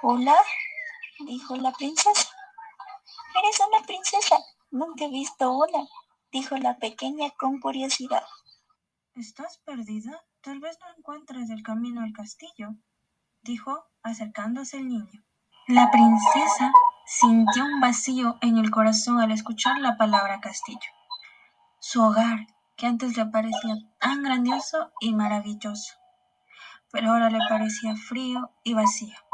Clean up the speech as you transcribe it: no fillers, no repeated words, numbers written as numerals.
Hola, dijo la princesa. Eres una princesa. Nunca he visto una, dijo la pequeña con curiosidad. ¿Estás perdida? Tal vez no encuentres el camino al castillo, dijo acercándose el niño. La princesa sintió un vacío en el corazón al escuchar la palabra castillo. Su hogar, que antes le parecía tan grandioso y maravilloso, pero ahora le parecía frío y vacío.